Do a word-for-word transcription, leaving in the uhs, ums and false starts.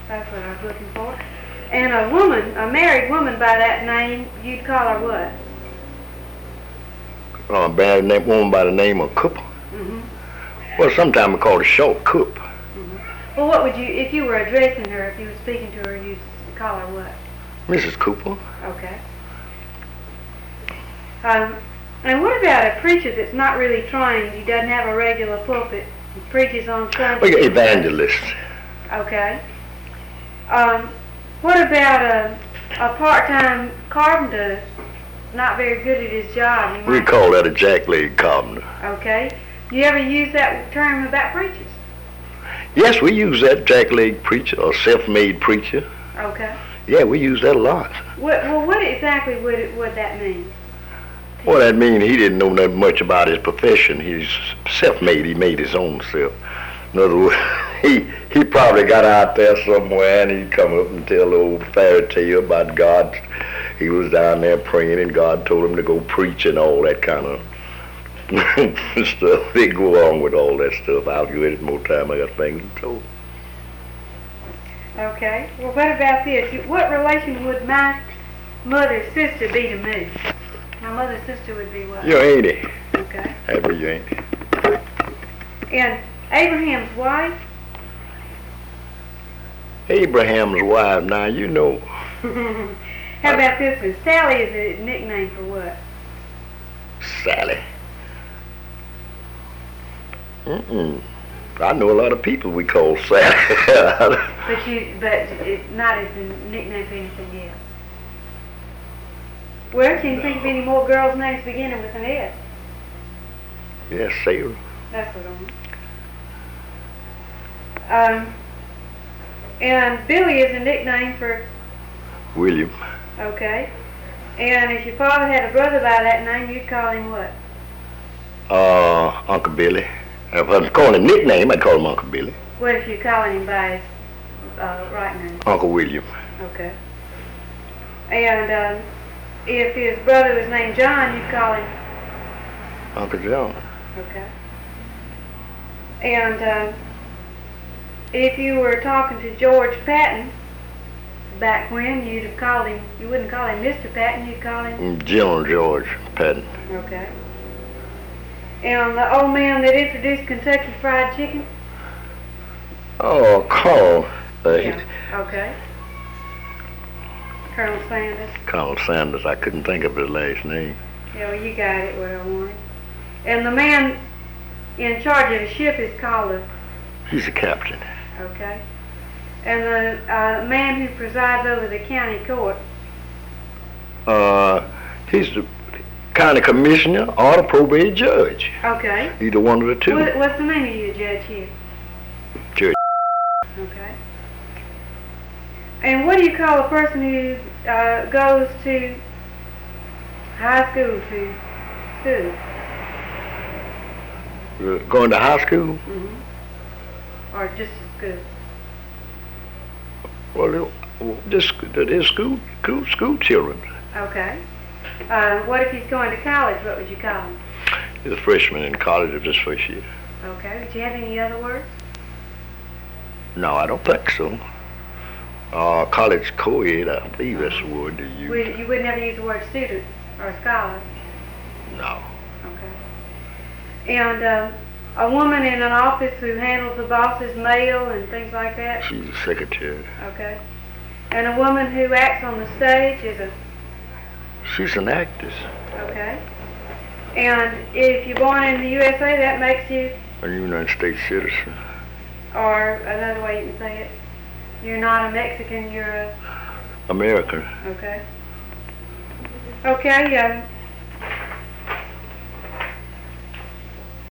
That's what I was looking for. And a woman, a married woman by that name, you'd call her what? Uh, a married name, woman by the name of Cooper. Mm-hmm. Well, sometimes we call her Short Coop. Mm-hmm. Well, what would you, if you were addressing her, if you were speaking to her, you'd call her what? Missus Cooper. Okay. Um, and what about a preacher that's not really trained? He doesn't have a regular pulpit. He preaches on Sunday. We got evangelists. Okay. Um, what about a, a part-time carpenter, not very good at his job? He We might- call that a jackleg carpenter. Okay. Do you ever use that term about preachers? Yes, we use that jackleg preacher or self-made preacher. Okay. Yeah, we use that a lot. What, well, what exactly would it, would that mean? Well, that means he didn't know that much about his profession. He's self-made. He made his own self. In other words, he he probably got out there somewhere and he'd come up and tell the old fairy tale about God. He was down there praying and God told him to go preach and all that kind of stuff. They go on with all that stuff. I'll give it more time. I got things to tell. Okay. Well, what about this? You- What relation would my mother's sister be to me? My mother's sister would be what? Your auntie. Okay. That'd be your auntie. And Abraham's wife? Abraham's wife. Now, you know, How about this one? Sally is a nickname for what? Sally. Mm-mm. I know a lot of people we call Sally. But you, but it, not as a nickname for anything else. Well, can you think of any more girls' names beginning with an S? Yes, Sarah. That's what I want. Um, and Billy is a nickname for, William. okay. And if your father had a brother by that name, you'd call him what? Uh, Uncle Billy. If I'm calling him a nickname, I'd call him Uncle Billy. What if you're calling him by his uh, right name? Uncle William. Okay. And um, if his brother was named John, you'd call him, Uncle John. okay. And um, if you were talking to George Patton back when, you'd have called him, you wouldn't call him Mister Patton, you'd call him, General George Patton. okay. And the old man that introduced Kentucky Fried Chicken? Oh, Carl. Uh, Yeah, okay. Colonel Sanders. Colonel Sanders. I couldn't think of his last name. Yeah, well, you got it, what I wanted. And the man in charge of the ship is called a, He's a captain. okay. And the uh, man who presides over the county court, Uh, he's the county commissioner or the probate judge. okay. Either one of the two. What, what's the name of your judge here? Judge. Okay. And what do you call a person who uh, goes to high school to school? Uh, going to high school? Mm-hmm. Or just school? Well, this this school school school children. Okay. Uh, what if he's going to college? What would you call him? He's a freshman in college of this first year. Okay. Would you have any other words? No, I don't think so. Uh, college co-ed, I believe that's the word they use. Would, you would never use the word student or scholar? No. Okay. And uh, a woman in an office who handles the boss's mail and things like that? She's a secretary. Okay. And a woman who acts on the stage is a, She's an actress. okay. And if you're born in the U S A, that makes you, A United States citizen. or another way you can say it, you're not a Mexican, you're a, American. okay. Okay, um,